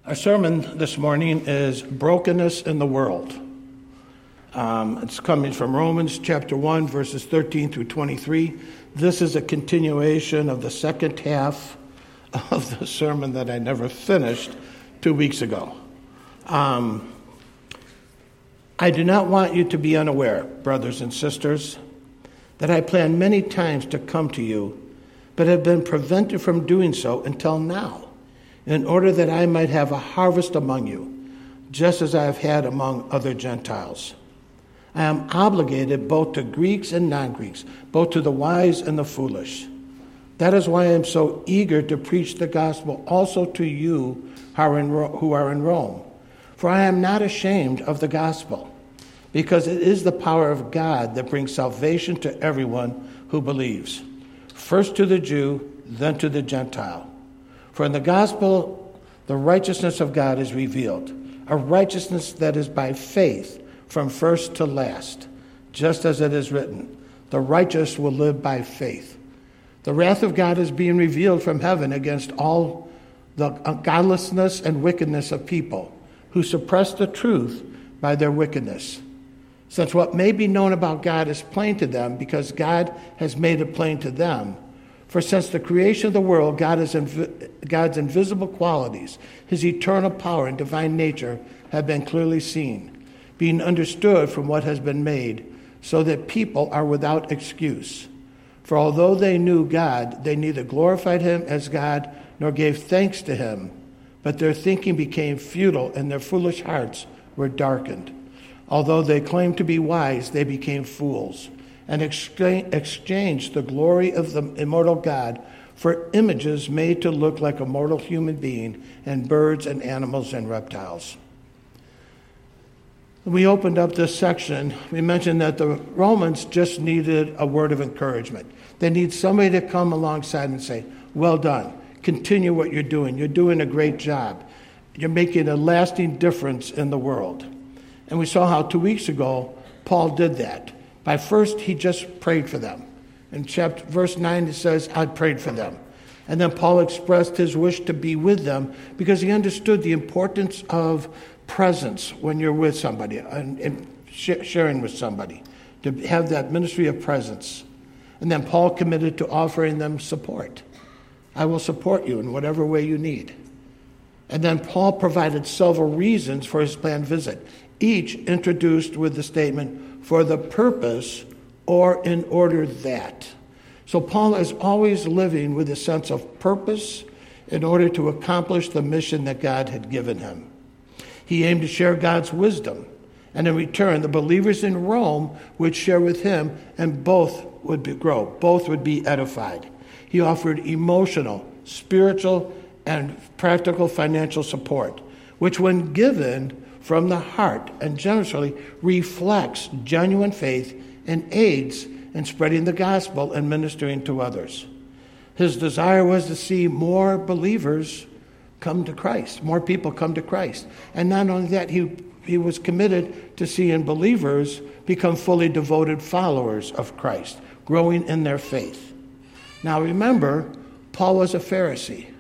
Our sermon this morning is Brokenness in the World. It's coming from Romans chapter 1, verses 13 through 23. This is a continuation of the second half of the sermon that I never finished 2 weeks ago. I do not want you to be unaware, brothers and sisters, that I planned many times to come to you, but have been prevented from doing so until now, in order that I might have a harvest among you, just as I have had among other Gentiles. I am obligated both to Greeks and non-Greeks, both to the wise and the foolish. That is why I am so eager to preach the gospel also to you who are in Rome. For I am not ashamed of the gospel, because it is the power of God that brings salvation to everyone who believes, first to the Jew, then to the Gentile. For in the gospel, the righteousness of God is revealed, a righteousness that is by faith from first to last, just as it is written, the righteous will live by faith. The wrath of God is being revealed from heaven against all the godlessness and wickedness of people who suppress the truth by their wickedness. Since what may be known about God is plain to them because God has made it plain to them. For since the creation of the world, God's invisible qualities, his eternal power and divine nature have been clearly seen, being understood from what has been made, so that people are without excuse. For although they knew God, they neither glorified him as God nor gave thanks to him, but their thinking became futile and their foolish hearts were darkened. Although they claimed to be wise, they became fools, and exchanged the glory of the immortal God for images made to look like a mortal human being and birds and animals and reptiles. When we opened up this section, we mentioned that the Romans just needed a word of encouragement. They need somebody to come alongside and say, well done, continue what you're doing. You're doing a great job. You're making a lasting difference in the world. And we saw how 2 weeks ago, Paul did that. By first, he just prayed for them. In verse 9, it says, I prayed for them. And then Paul expressed his wish to be with them because he understood the importance of presence when you're with somebody and sharing with somebody, to have that ministry of presence. And then Paul committed to offering them support. I will support you in whatever way you need. And then Paul provided several reasons for his planned visit, each introduced with the statement, for the purpose or in order that. So Paul is always living with a sense of purpose in order to accomplish the mission that God had given him. He aimed to share God's wisdom, and in return, the believers in Rome would share with him, and both would grow, both would be edified. He offered emotional, spiritual, and practical financial support, which when given from the heart and generously reflects genuine faith and aids in spreading the gospel and ministering to others. His desire was to see more believers come to Christ, more people come to Christ. And not only that, he was committed to seeing believers become fully devoted followers of Christ, growing in their faith. Now remember, Paul was a Pharisee,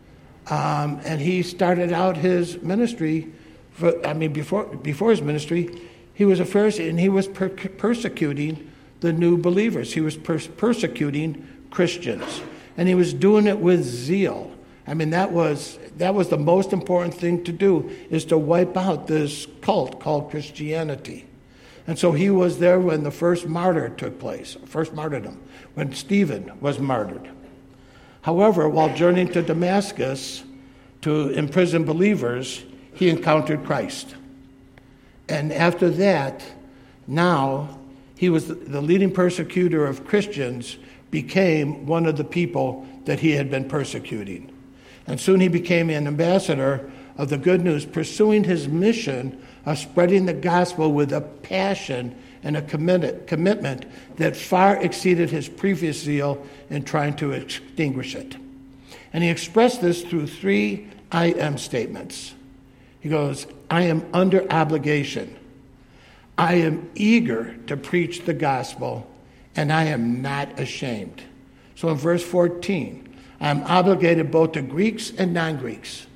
and he started out his ministry before his ministry, he was a Pharisee, and he was persecuting the new believers. He was persecuting Christians, and he was doing it with zeal. That was the most important thing to do, is to wipe out this cult called Christianity. And so he was there when the first martyrdom took place, when Stephen was martyred. However, while journeying to Damascus to imprison believers, he encountered Christ. And after that, now he was the leading persecutor of Christians, became one of the people that he had been persecuting. And soon he became an ambassador of the good news, pursuing his mission of spreading the gospel with a passion and a commitment that far exceeded his previous zeal in trying to extinguish it. And he expressed this through 3 I am statements. He goes, I am under obligation. I am eager to preach the gospel, and I am not ashamed. So in verse 14, I am obligated both to Greeks and non-Greeks,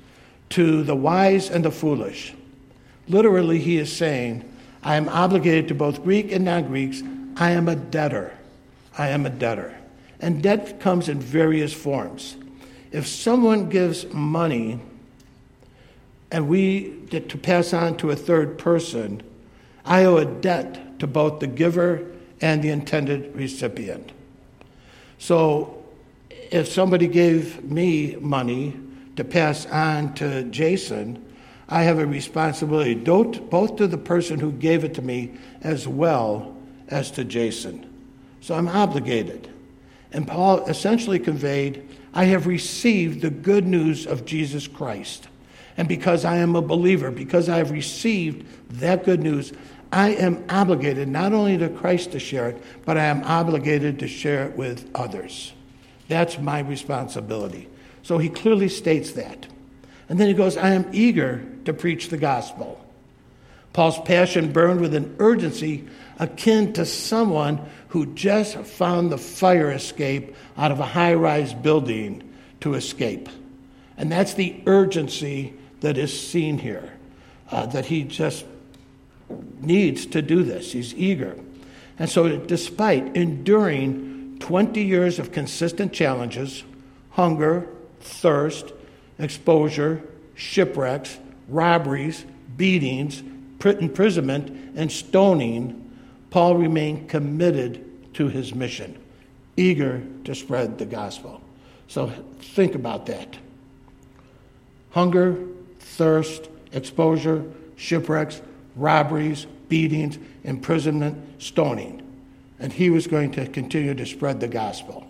to the wise and the foolish. Literally, he is saying, I am obligated to both Greek and non-Greeks. I am a debtor. I am a debtor. And debt comes in various forms. If someone gives money and we get to pass on to a third person, I owe a debt to both the giver and the intended recipient. So if somebody gave me money to pass on to Jason, I have a responsibility both to the person who gave it to me as well as to Jason. So I'm obligated. And Paul essentially conveyed, I have received the good news of Jesus Christ. And because I am a believer, because I have received that good news, I am obligated not only to Christ to share it, but I am obligated to share it with others. That's my responsibility. So he clearly states that. And then he goes, I am eager to preach the gospel. Paul's passion burned with an urgency akin to someone who just found the fire escape out of a high-rise building to escape. And that's the urgency that is seen here, that he just needs to do this. He's eager. And so despite enduring 20 years of consistent challenges, hunger, thirst, exposure, shipwrecks, robberies, beatings, imprisonment, and stoning, Paul remained committed to his mission, eager to spread the gospel. So think about that. Hunger, thirst, exposure, shipwrecks, robberies, beatings, imprisonment, stoning. And he was going to continue to spread the gospel.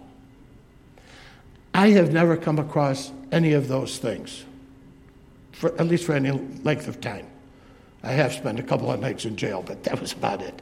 I have never come across any of those things, at least for any length of time. I have spent a couple of nights in jail, but that was about it.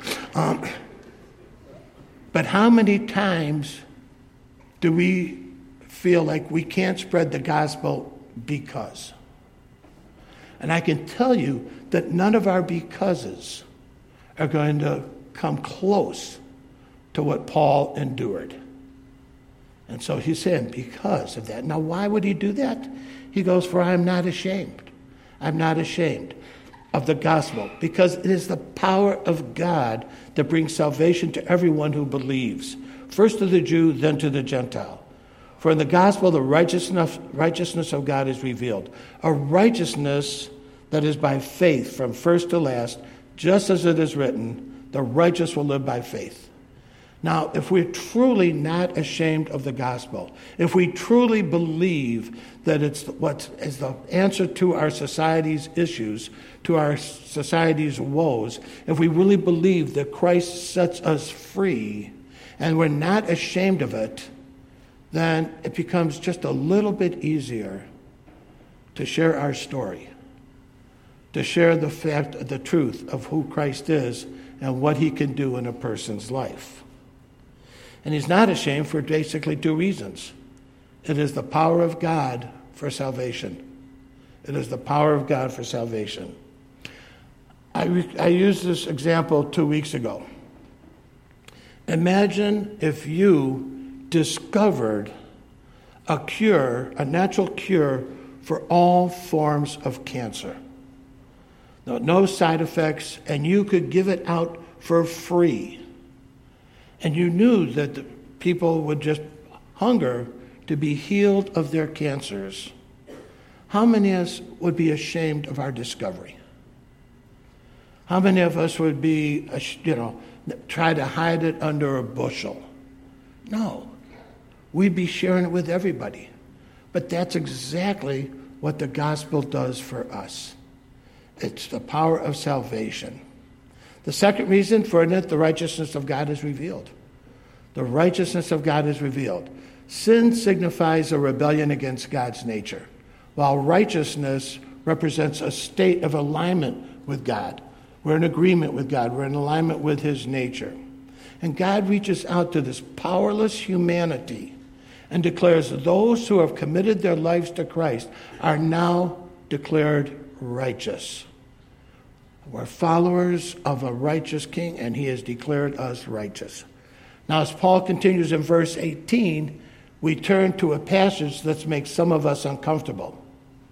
But how many times do we feel like we can't spread the gospel because? And I can tell you that none of our becauses are going to come close to what Paul endured. And so he's saying, because of that. Now, why would he do that? He goes, for I am not ashamed. I'm not ashamed of the gospel, because it is the power of God that brings salvation to everyone who believes, first to the Jew, then to the Gentile. For in the gospel, the righteousness of God is revealed, a righteousness that is by faith from first to last, just as it is written, the righteous will live by faith. Now, if we're truly not ashamed of the gospel, if we truly believe that it's what is the answer to our society's issues, to our society's woes, if we really believe that Christ sets us free and we're not ashamed of it, then it becomes just a little bit easier to share our story, to share the truth of who Christ is and what he can do in a person's life. And he's not ashamed for basically two reasons. It is the power of God for salvation. It is the power of God for salvation. I used this example 2 weeks ago. Imagine if you discovered a cure, a natural cure for all forms of cancer. No side effects, and you could give it out for free. And you knew that the people would just hunger to be healed of their cancers. How many of us would be ashamed of our discovery? How many of us would be, try to hide it under a bushel? No. We'd be sharing it with everybody. But that's exactly what the gospel does for us. It's the power of salvation. The second reason for it, the righteousness of God is revealed. The righteousness of God is revealed. Sin signifies a rebellion against God's nature, while righteousness represents a state of alignment with God. We're in agreement with God. We're in alignment with his nature. And God reaches out to this powerless humanity and declares those who have committed their lives to Christ are now declared righteous. We're followers of a righteous king, and he has declared us righteous. Now, as Paul continues in verse 18, we turn to a passage that makes some of us uncomfortable.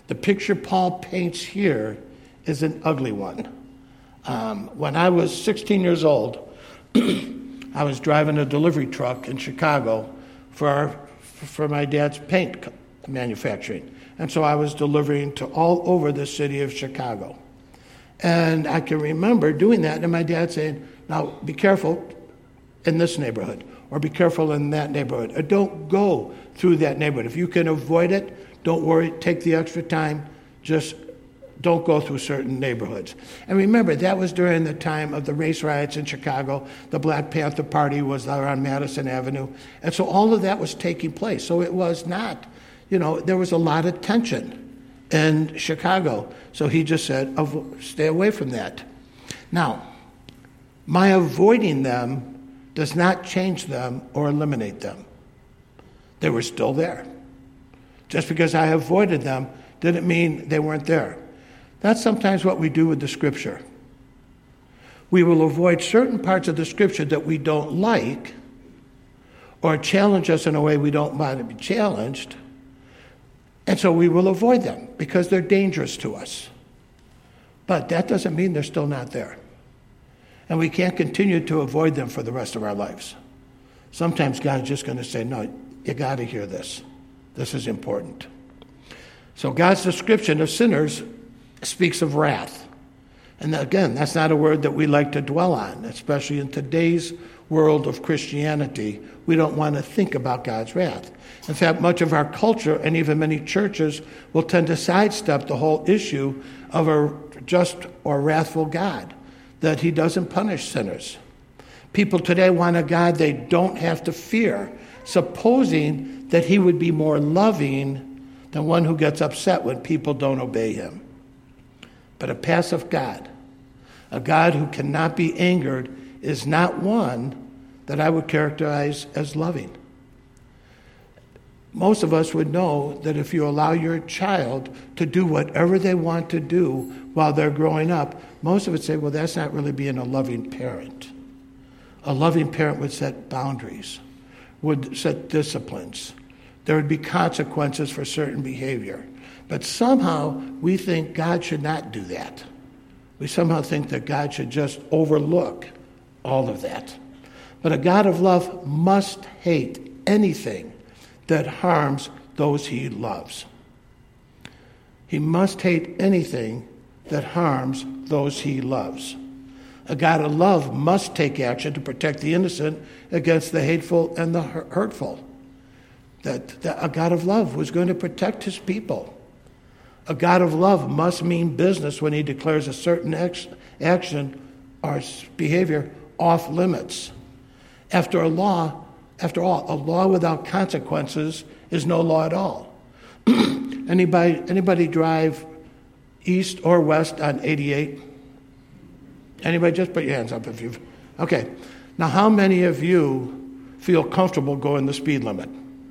The picture Paul paints here is an ugly one. When I was 16 years old, I was driving a delivery truck in Chicago for my dad's paint manufacturing. And so I was delivering to all over the city of Chicago. And I can remember doing that, and my dad saying, now be careful in this neighborhood, or be careful in that neighborhood, or don't go through that neighborhood. If you can avoid it, don't worry, take the extra time, just don't go through certain neighborhoods. And remember, that was during the time of the race riots in Chicago. The Black Panther Party was there on Madison Avenue. And so all of that was taking place. So it was not, there was a lot of tension in Chicago. So he just said, stay away from that. Now, my avoiding them does not change them or eliminate them. They were still there. Just because I avoided them didn't mean they weren't there. That's sometimes what we do with the Scripture. We will avoid certain parts of the Scripture that we don't like or challenge us in a way we don't want to be challenged, and so we will avoid them because they're dangerous to us. But that doesn't mean they're still not there. And we can't continue to avoid them for the rest of our lives. Sometimes God's just going to say, no, you got to hear this. This is important. So God's description of sinners speaks of wrath. And again, that's not a word that we like to dwell on, especially in today's world of Christianity. We don't want to think about God's wrath. In fact, much of our culture and even many churches will tend to sidestep the whole issue of a just or wrathful God, that he doesn't punish sinners. People today want a God they don't have to fear, supposing that he would be more loving than one who gets upset when people don't obey him. But a passive God, a God who cannot be angered, is not one that I would characterize as loving. Most of us would know that if you allow your child to do whatever they want to do while they're growing up, most of us say, well, that's not really being a loving parent. A loving parent would set boundaries, would set disciplines. There would be consequences for certain behavior. But somehow we think God should not do that. We somehow think that God should just overlook all of that. But a God of love must hate anything that harms those he loves. He must hate anything that harms those he loves. A God of love must take action to protect the innocent against the hateful and the hurtful. That a God of love was going to protect his people. A God of love must mean business when he declares a certain action or behavior off limits. After all, a law without consequences is no law at all. Anybody drive east or west on 88? Anybody? Just put your hands up if you've... Okay. Now, how many of you feel comfortable going the speed limit?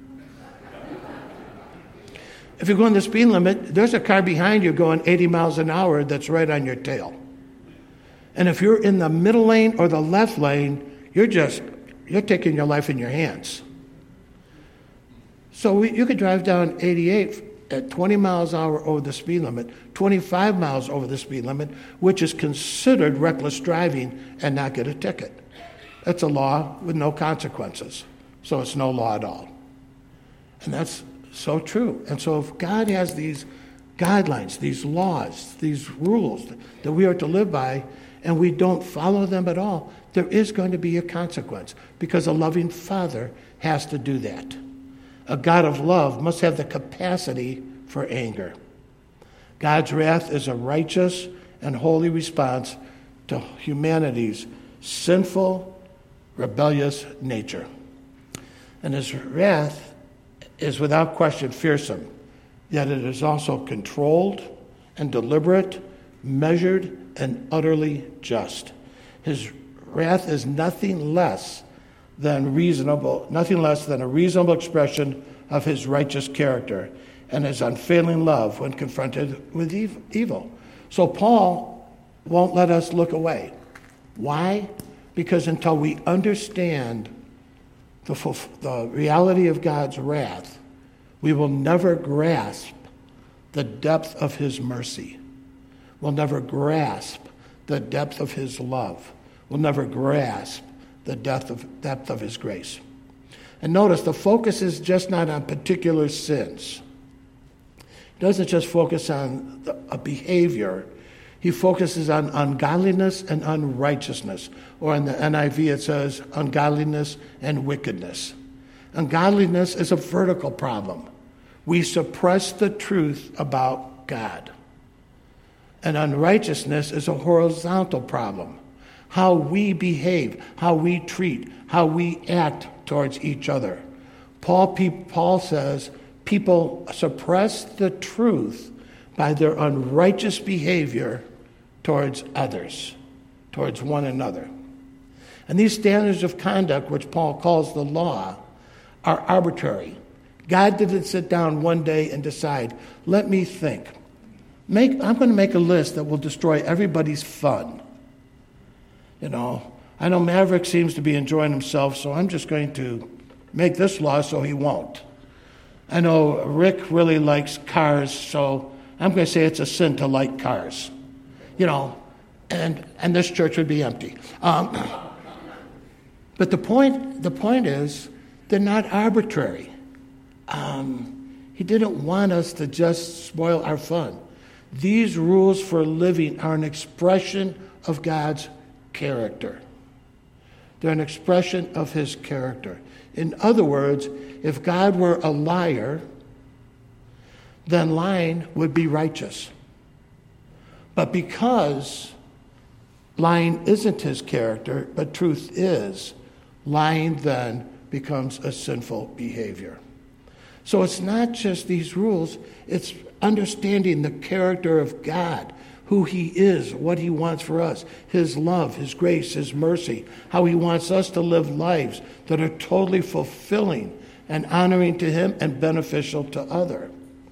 If you're going the speed limit, there's a car behind you going 80 miles an hour that's right on your tail. And if you're in the middle lane or the left lane, you're taking your life in your hands. So you could drive down 88 at 20 miles an hour over the speed limit, 25 miles over the speed limit, which is considered reckless driving, and not get a ticket. That's a law with no consequences. So it's no law at all. And that's so true. And so if God has these guidelines, these laws, these rules that we are to live by, and we don't follow them at all, there is going to be a consequence, because a loving Father has to do that. A God of love must have the capacity for anger. God's wrath is a righteous and holy response to humanity's sinful, rebellious nature. And his wrath is without question fearsome, yet it is also controlled and deliberate, measured, and utterly just. His wrath is nothing less than a reasonable expression of his righteous character and his unfailing love when confronted with evil. So Paul won't let us look away. Why? Because until we understand the reality of God's wrath, we will never grasp the depth of his mercy, will never grasp the depth of his love, will never grasp the depth of his grace. And notice, the focus is just not on particular sins. He doesn't just focus on a behavior. He focuses on ungodliness and unrighteousness. Or in the NIV it says ungodliness and wickedness. Ungodliness is a vertical problem. We suppress the truth about God. And unrighteousness is a horizontal problem. How we behave, how we treat, how we act towards each other. Paul says people suppress the truth by their unrighteous behavior towards others, towards one another. And these standards of conduct, which Paul calls the law, are arbitrary. God didn't sit down one day and decide, let me think. I'm going to make a list that will destroy everybody's fun. I know Maverick seems to be enjoying himself, so I'm just going to make this law so he won't. I know Rick really likes cars, so I'm going to say it's a sin to like cars. And this church would be empty. But the point is, they're not arbitrary. He didn't want us to just spoil our fun. These rules for living are an expression of God's character. They're an expression of his character. In other words, if God were a liar, then lying would be righteous. But because lying isn't his character, but truth is, lying then becomes a sinful behavior. So it's not just these rules, it's understanding the character of God, who he is, what he wants for us, his love, his grace, his mercy, how he wants us to live lives that are totally fulfilling and honoring to him and beneficial to others.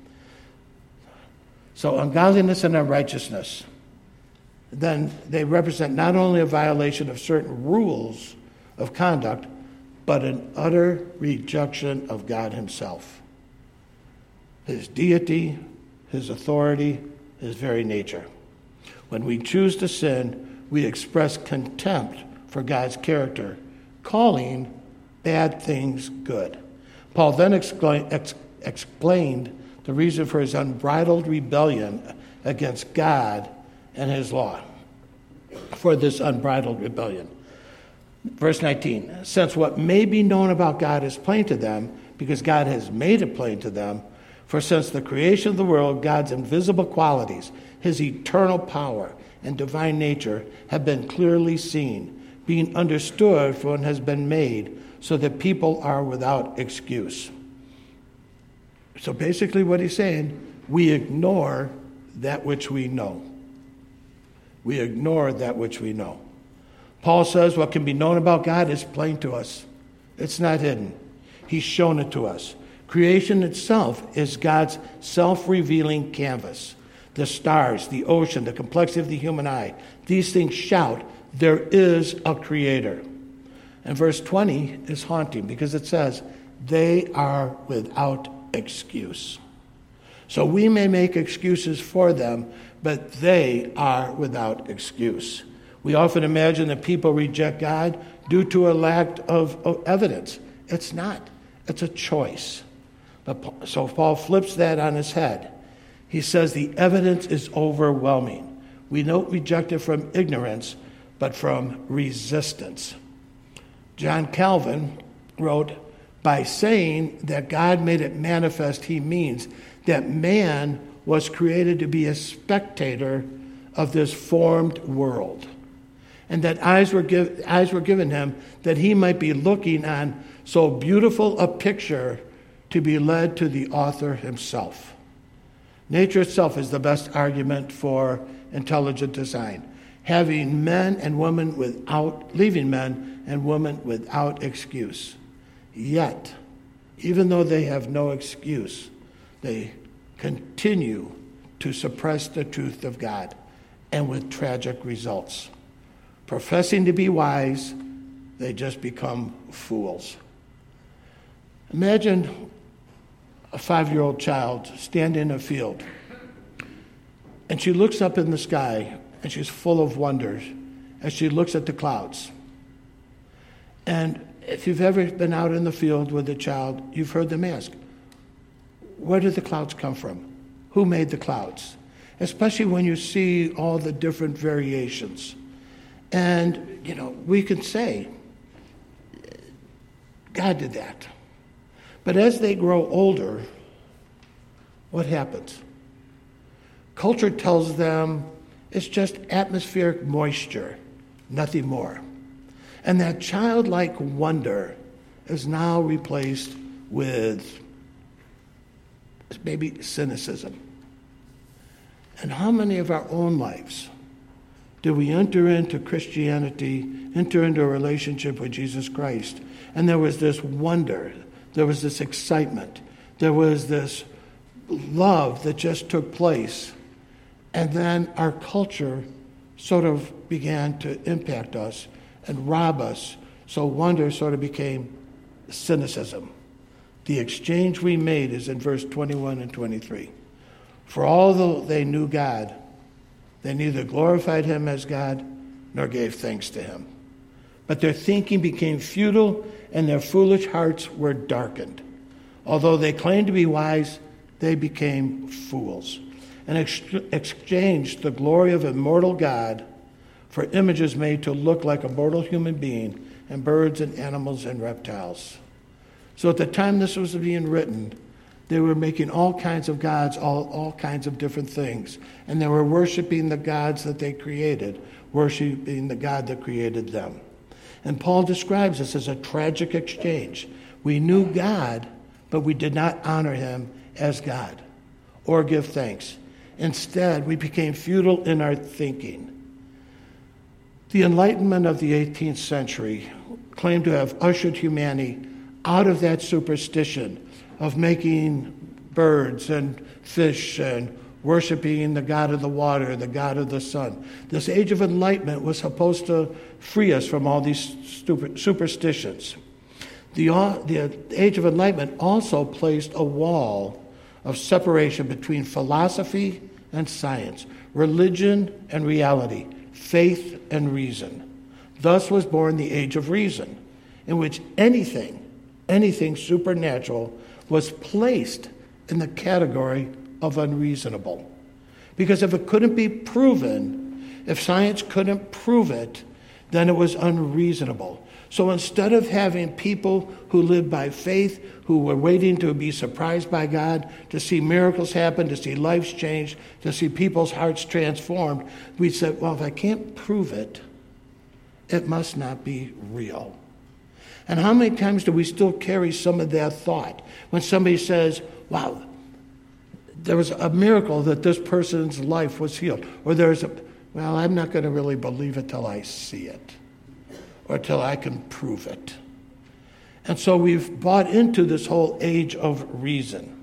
So ungodliness and unrighteousness, then they represent not only a violation of certain rules of conduct, but an utter rejection of God himself, his deity, his authority, his very nature. When we choose to sin, we express contempt for God's character, calling bad things good. Paul then explained the reason for his unbridled rebellion against God and his law, for this unbridled rebellion. Verse 19, since what may be known about God is plain to them, because God has made it plain to them, for since the creation of the world, God's invisible qualities, his eternal power and divine nature have been clearly seen, being understood for what has been made, so that people are without excuse. So basically what he's saying, we ignore that which we know. We ignore that which we know. Paul says what can be known about God is plain to us. It's not hidden. He's shown it to us. Creation itself is God's self-revealing canvas. The stars, the ocean, the complexity of the human eye. These things shout, there is a creator. And verse 20 is haunting because it says, they are without excuse. So we may make excuses for them, but they are without excuse. We often imagine that people reject God due to a lack of evidence. It's not. It's a choice. So Paul flips that on his head. He says the evidence is overwhelming. We don't reject it from ignorance, but from resistance. John Calvin wrote, by saying that God made it manifest, he means that man was created to be a spectator of this formed world, and that eyes were given him that he might be looking on so beautiful a picture to be led to the author himself. Nature itself is the best argument for intelligent design, leaving men and women without excuse. Yet, even though they have no excuse, they continue to suppress the truth of God, and with tragic results. Professing to be wise, they just become fools. Imagine a 5-year-old child standing in a field And she looks up in the sky, and she's full of wonders as she looks at the clouds. And if you've ever been out in the field with a child, you've heard them ask, where did the clouds come from? Who made the clouds? Especially when you see all the different variations. And, we can say, God did that. But as they grow older, what happens? Culture tells them it's just atmospheric moisture, nothing more. And that childlike wonder is now replaced with maybe cynicism. And how many of our own lives do we enter into Christianity, enter into a relationship with Jesus Christ, and there was this wonder, there was this excitement, there was this love that just took place, and then our culture sort of began to impact us and rob us, so wonder sort of became cynicism. The exchange we made is in verse 21 and 23. For although they knew God, they neither glorified him as God nor gave thanks to him. But their thinking became futile, and their foolish hearts were darkened. Although they claimed to be wise, they became fools, and exchanged the glory of immortal God for images made to look like a mortal human being, and birds and animals and reptiles. So at the time this was being written, they were making all kinds of gods, all kinds of different things. And they were worshiping the gods that they created, worshiping the God that created them. And Paul describes this as a tragic exchange. We knew God, but we did not honor him as God or give thanks. Instead, we became futile in our thinking. The Enlightenment of the 18th century claimed to have ushered humanity out of that superstition of making birds and fish and worshiping the god of the water, the god of the sun. This age of enlightenment was supposed to free us from all these stupid superstitions. The age of enlightenment also placed a wall of separation between philosophy and science, religion and reality, faith and reason. Thus was born the age of reason, in which anything supernatural was placed in the category of unreasonable. Because if it couldn't be proven, if science couldn't prove it, then it was unreasonable. So instead of having people who lived by faith, who were waiting to be surprised by God, to see miracles happen, to see lives change, to see people's hearts transformed, we said, well, if I can't prove it, it must not be real. And how many times do we still carry some of that thought? When somebody says, wow, there was a miracle that this person's life was healed. Or well, I'm not going to really believe it till I see it. Or till I can prove it. And so we've bought into this whole age of reason.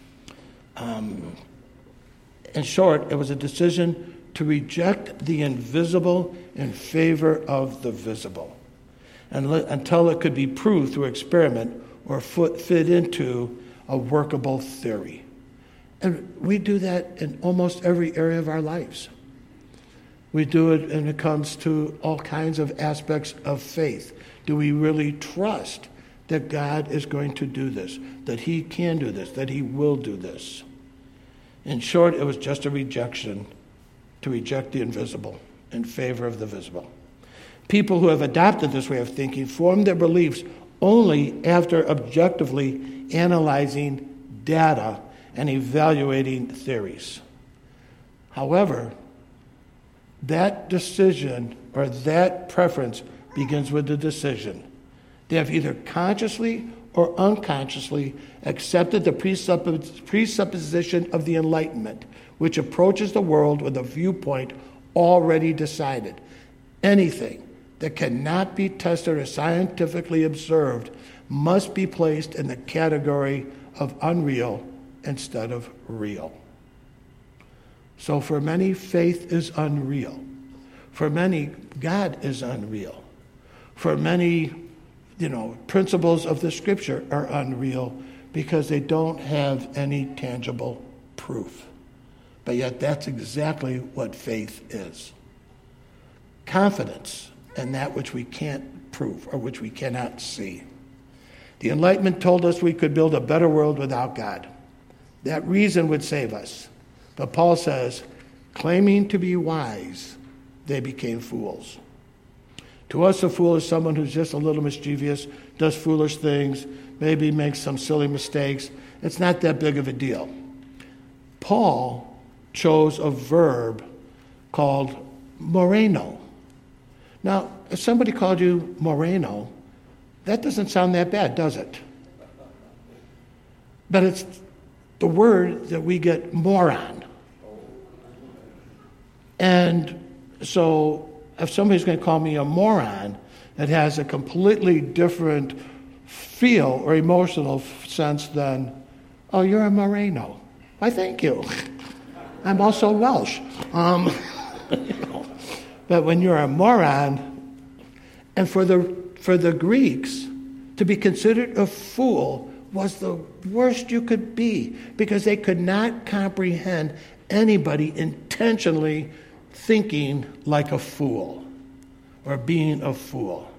In short, it was a decision to reject the invisible in favor of the visible. Until it could be proved through experiment or fit into a workable theory. And we do that in almost every area of our lives. We do it when it comes to all kinds of aspects of faith. Do we really trust that God is going to do this, that he can do this, that he will do this? In short, it was just a rejection to reject the invisible in favor of the visible. People who have adopted this way of thinking form their beliefs only after objectively analyzing data and evaluating theories. However, that decision or that preference begins with the decision. They have either consciously or unconsciously accepted the presupposition of the Enlightenment, which approaches the world with a viewpoint already decided. Anything that cannot be tested or scientifically observed must be placed in the category of unreal instead of real. So for many, faith is unreal. For many, God is unreal. For many, principles of the Scripture are unreal because they don't have any tangible proof. But yet that's exactly what faith is. Confidence in that which we can't prove or which we cannot see. The Enlightenment told us we could build a better world without God. That reason would save us. But Paul says, claiming to be wise, they became fools. To us, a fool is someone who's just a little mischievous, does foolish things, maybe makes some silly mistakes. It's not that big of a deal. Paul chose a verb called moreno. Now, if somebody called you moreno, that doesn't sound that bad, does it? But it's the word that we get moron. And so if somebody's going to call me a moron, it has a completely different feel or emotional sense than, oh, you're a Moreno. Why, thank you. I'm also Welsh. But when you're a moron, and for the Greeks, to be considered a fool was the worst you could be, because they could not comprehend anybody intentionally thinking like a fool or being a fool.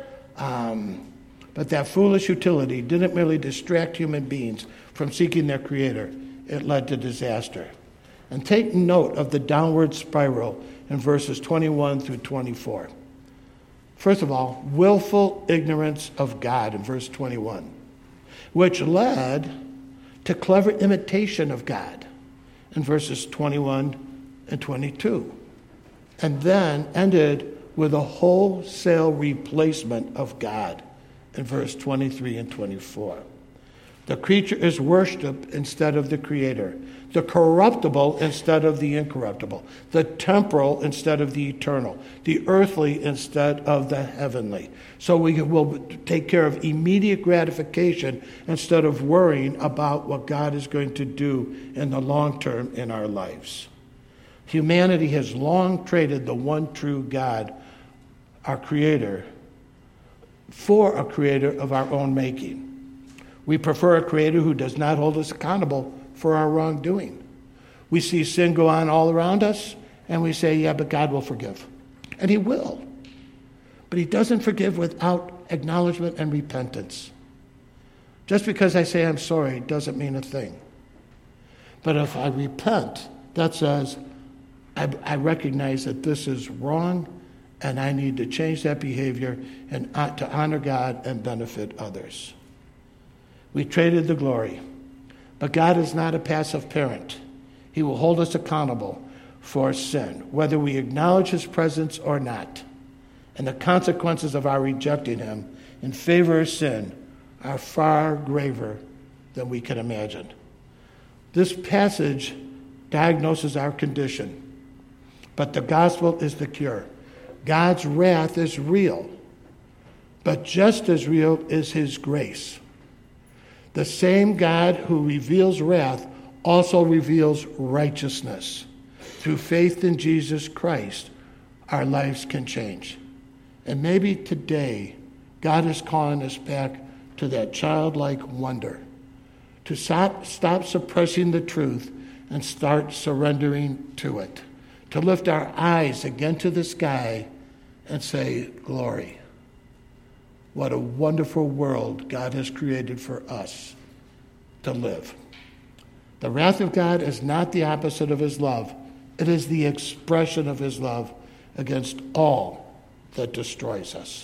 But that foolish utility didn't merely distract human beings from seeking their Creator. It led to disaster. And take note of the downward spiral in verses 21 through 24. First of all, willful ignorance of God in verse 21, which led to clever imitation of God in verses 21 and 22, and then ended with a wholesale replacement of God in verse 23 and 24. The creature is worshipped instead of the Creator, the corruptible instead of the incorruptible, the temporal instead of the eternal, the earthly instead of the heavenly. So we will take care of immediate gratification instead of worrying about what God is going to do in the long term in our lives. Humanity has long traded the one true God, our Creator, for a creator of our own making. We prefer a creator who does not hold us accountable for our wrongdoing. We see sin go on all around us, and we say, yeah, but God will forgive. And He will. But He doesn't forgive without acknowledgement and repentance. Just because I say I'm sorry doesn't mean a thing. But if I repent, that says I recognize that this is wrong, and I need to change that behavior and to honor God and benefit others. We traded the glory. But God is not a passive parent. He will hold us accountable for sin, whether we acknowledge His presence or not. And the consequences of our rejecting Him in favor of sin are far graver than we can imagine. This passage diagnoses our condition, but the gospel is the cure. God's wrath is real, but just as real is His grace. The same God who reveals wrath also reveals righteousness. Through faith in Jesus Christ, our lives can change. And maybe today, God is calling us back to that childlike wonder, to stop suppressing the truth and start surrendering to it, to lift our eyes again to the sky and say, glory. What a wonderful world God has created for us to live. The wrath of God is not the opposite of His love. It is the expression of His love against all that destroys us.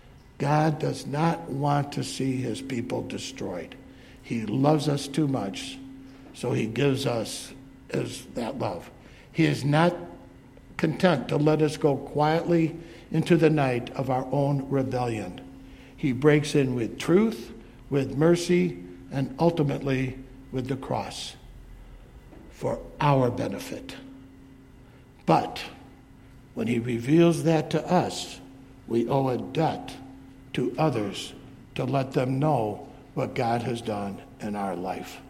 God does not want to see His people destroyed. He loves us too much, so He gives us that love. He is not content to let us go quietly into the night of our own rebellion. He breaks in with truth, with mercy, and ultimately with the cross for our benefit. But when He reveals that to us, we owe a debt to others to let them know what God has done in our life.